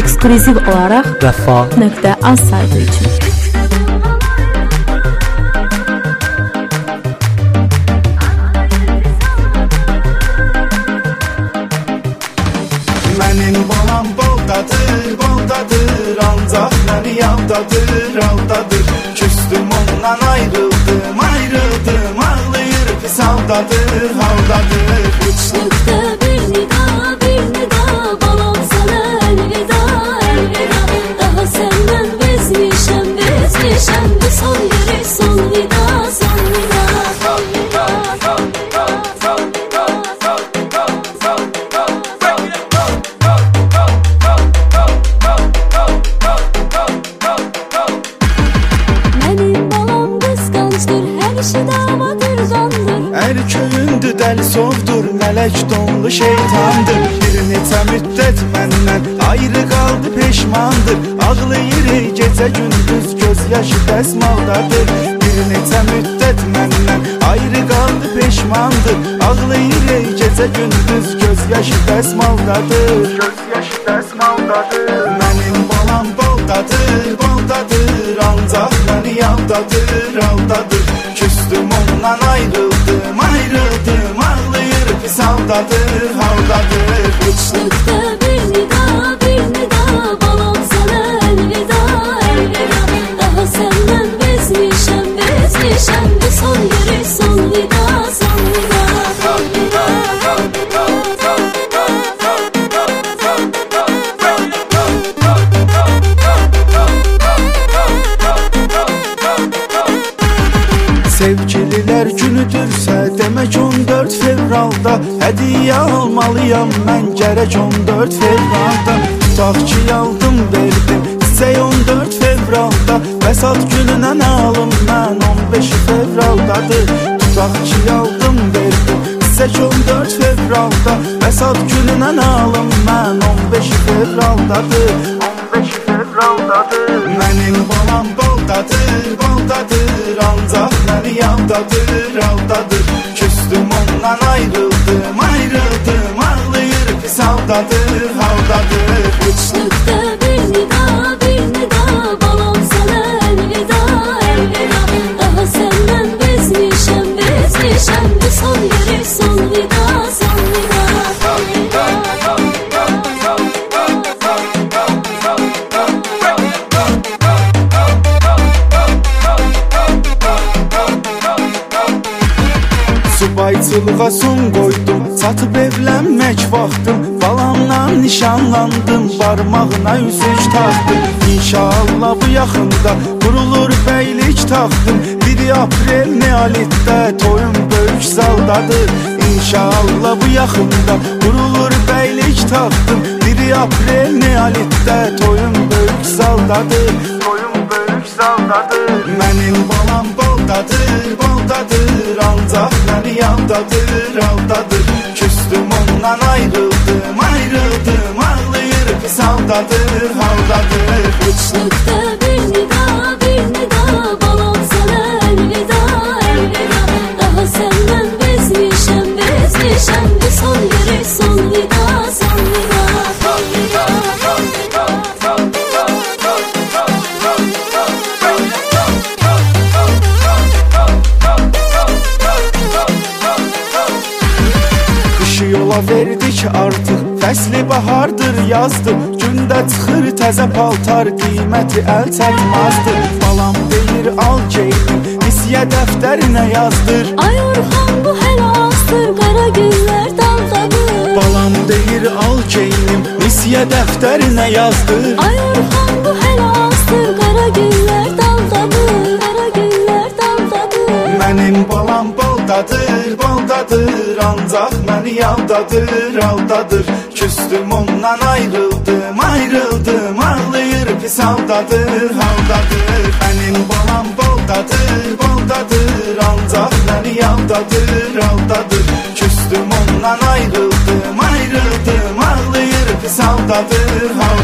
ekskluziv olaraq Vəfa.az saytı üçün. Mənim balam baldadır, ancaq məni yaldadır, aldadır. Küstüm ondan ayrıldım, ağlayır pis haldadır, Uçlukda bir nida, balam sana elvida, Daha senden bezmişəm, bu son yeri, son vida. Erköyündü dəli sovdur, mələk donlu şeytandır. Bir neçə müddət məndən ayrı qaldı, peşmandır. Ağlayır gecə gündüz, göz yaşı dəsmaldadır. Bir neçə müddət məndən ayrı qaldı, peşmandır. Ağlayır gecə gündüz, göz yaşı dəsmaldadır. Mənim balam baldadır, ancaq məni yaldadır, aldadır. Küstüm ondan ayrıldım, ağlayır pis haldadır. Uçlukda bir nida, balam sana elvida, Daha senden bezmişəm, bu son yeri, son vida. Sevgililər günüdürsə demək 14 fevralda Hədiyyə almalıyam mən gərək 14 fevralda. Tutaq ki aldım verdim çiçək 14 fevralda, Vəsat gününə nə alım mən 15 fevraldadır. Tutaq ki aldım verdim çiçək 14 fevralda, Vəsat gününə nə alım mən 15 fevraldadır. Mənim balam baldadır, ancaq məni yaldadır, aldadır. Küstüm ondan ayrıldım, ağlayır pis haldadır. Uçlukda bir nida, balam sana elvida, Daha senden bezmişəm, bu son yeri, son vida. Subayçılığa son qoydum, çatıb evlənmək vaxtım. Balamla nişanlandım, barmağına üzük taxdım. İnşallah bu yaxında qurulur bəylik taxtım. 1 aprel neolitdə toyum böyük zaldadır. İnşallah bu yaxında qurulur bəylik taxtım. 1 aprel neolitdə toyum böyük zaldadır. Mənim balam baldadır, ancaq məni yaldadır, aldadır. Küstüm ondan ayrıldım, ağlayır pis haldadır. Uçlukda bir nida, balam sana elvida, Daha senden bezmişəm, bu son yeri, son vida. Yola verdik artıq, fəsli bahardır, yazdır. Gündə çıxır təzə paltar, qiyməti əl çatmazdır. Balam deyir al geydim, misiyə dəftərinə yazdır. Ay Orxan bu hələ azdır, qara günlər daldadır. Balam deyir al geydim, misiyə dəftərinə yazdır. Ay Orxan bu hələ azdır, qara günlər daldadır. Mənim balam baldadır, ancaq məni yaldadır, aldadır. Küstüm ondan ayrıldım, ağlayır pis haldadır. Mənim balam baldadır, ancaq məni yaldadır, aldadır. Küstüm ondan ayrıldım, ağlayır pis haldadır.